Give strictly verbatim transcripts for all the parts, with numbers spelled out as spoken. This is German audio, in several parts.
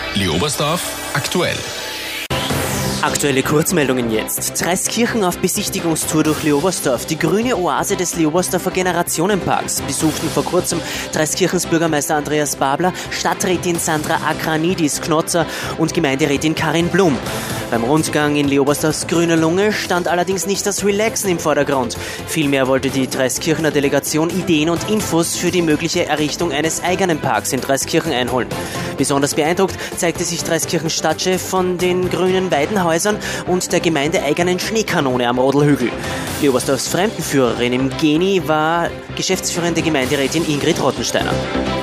Leobersdorf aktuell. Aktuelle Kurzmeldungen jetzt. Dreiskirchen auf Besichtigungstour durch Leobersdorf. Die grüne Oase des Leobersdorfer Generationenparks besuchten vor kurzem Dreiskirchens Bürgermeister Andreas Babler, Stadträtin Sandra Akranidis-Knotzer und Gemeinderätin Karin Blum. Beim Rundgang in Leobersdorfs grüner Lunge stand allerdings nicht das Relaxen im Vordergrund. Vielmehr wollte die Dreiskirchener Delegation Ideen und Infos für die mögliche Errichtung eines eigenen Parks in Dreiskirchen einholen. Besonders beeindruckt zeigte sich Dreiskirchens Stadtchef von den grünen Weidenhäusern und der gemeindeeigenen Schneekanone am Rodelhügel. Leobersdorfs Fremdenführerin im Geni war geschäftsführende Gemeinderätin Ingrid Rottensteiner.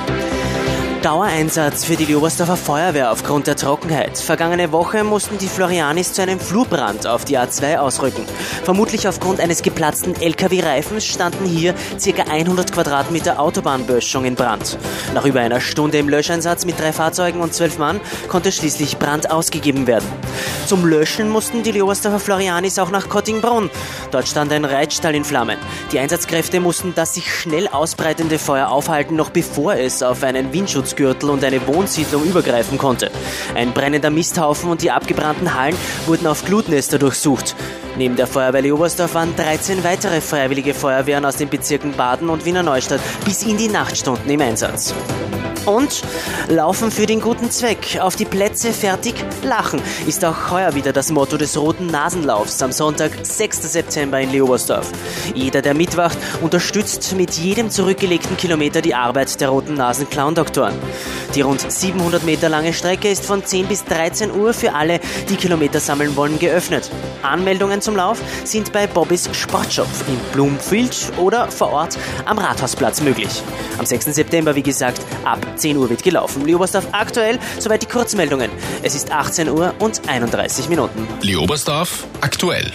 Dauereinsatz für die Leobersdorfer Feuerwehr aufgrund der Trockenheit. Vergangene Woche mussten die Florianis zu einem Flurbrand auf die A zwei ausrücken. Vermutlich aufgrund eines geplatzten L K W-Reifens standen hier ca. hundert Quadratmeter Autobahnböschung in Brand. Nach über einer Stunde im Löscheinsatz mit drei Fahrzeugen und zwölf Mann konnte schließlich Brand ausgegeben werden. Zum Löschen mussten die Leobersdorfer Florianis auch nach Kottingbrunn. Dort stand ein Reitstall in Flammen. Die Einsatzkräfte mussten das sich schnell ausbreitende Feuer aufhalten, noch bevor es auf einen Windschutz Gürtel und eine Wohnsiedlung übergreifen konnte. Ein brennender Misthaufen und die abgebrannten Hallen wurden auf Glutnester durchsucht. Neben der Feuerwehr Leobersdorf waren dreizehn weitere freiwillige Feuerwehren aus den Bezirken Baden und Wiener Neustadt bis in die Nachtstunden im Einsatz. Und Laufen für den guten Zweck. Auf die Plätze, fertig, lachen ist auch heuer wieder das Motto des Roten Nasenlaufs am Sonntag, sechsten September in Leobersdorf. Jeder, der mitwacht, unterstützt mit jedem zurückgelegten Kilometer die Arbeit der Roten Nasen Clown-Doktoren. Die rund siebenhundert Meter lange Strecke ist von zehn bis dreizehn Uhr für alle, die Kilometer sammeln wollen, geöffnet. Anmeldungen zum Lauf sind bei Bobbys Sportshop in Bloomfield oder vor Ort am Rathausplatz möglich. Am sechsten September, wie gesagt, ab zehn Uhr wird gelaufen. Leobersdorf aktuell, soweit die Kurzmeldungen. Es ist achtzehn Uhr und einunddreißig Minuten. Leobersdorf aktuell.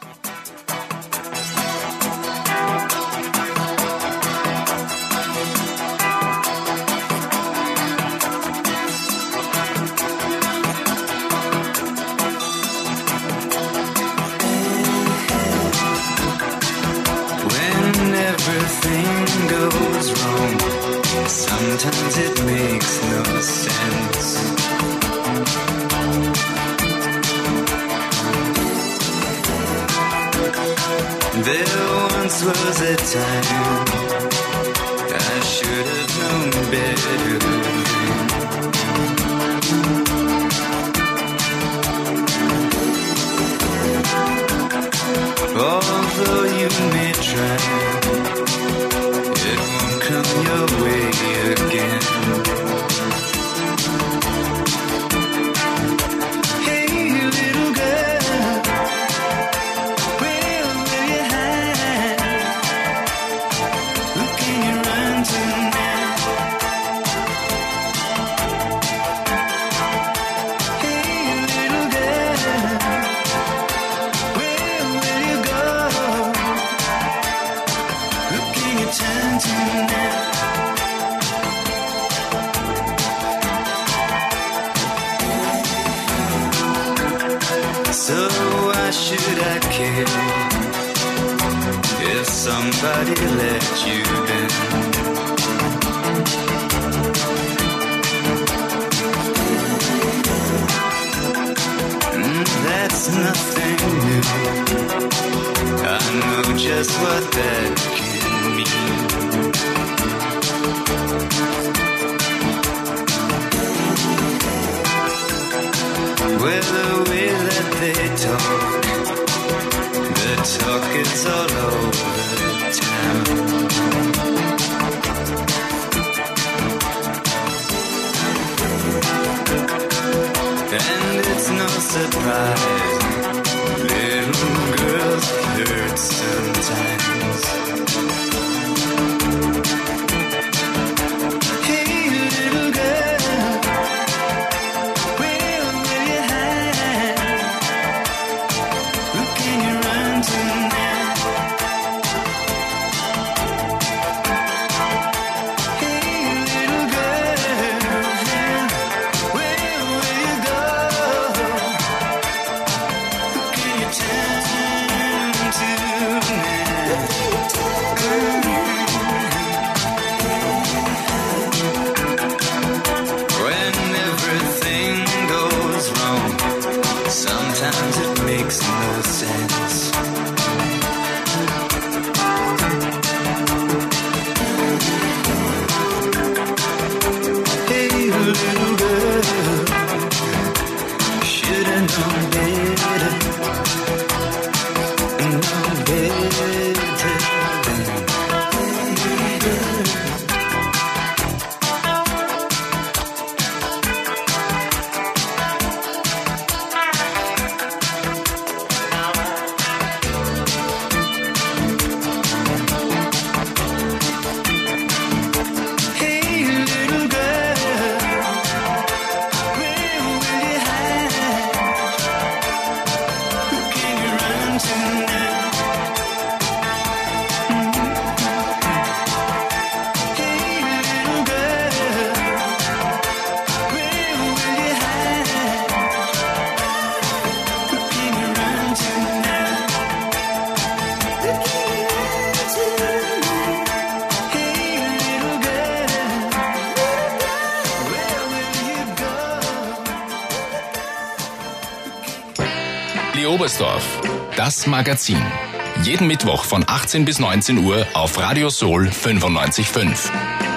Everything goes wrong. Sometimes it makes no sense. There once was a time I should have known better then. Although you may try, it won't come your way again. Hey, little girl, where will you hide? Who can you run to now? Hey, little girl, where will you go? Who can you turn to now? So why should I care if somebody let you down? Mm, that's nothing new. I know just what that can mean. Well, the way that they talk, the talk is all over town. And it's no surprise, little girls hurt sometimes. Hey, little girl, where will you hide? Who can you run to now? Hey, little girl, where will you go? Who can you turn to now? little girl. Should've known better, known better than Oberstdorf, das Magazin. Jeden Mittwoch von achtzehn bis neunzehn Uhr auf Radio Soul fünfundneunzig Komma fünf.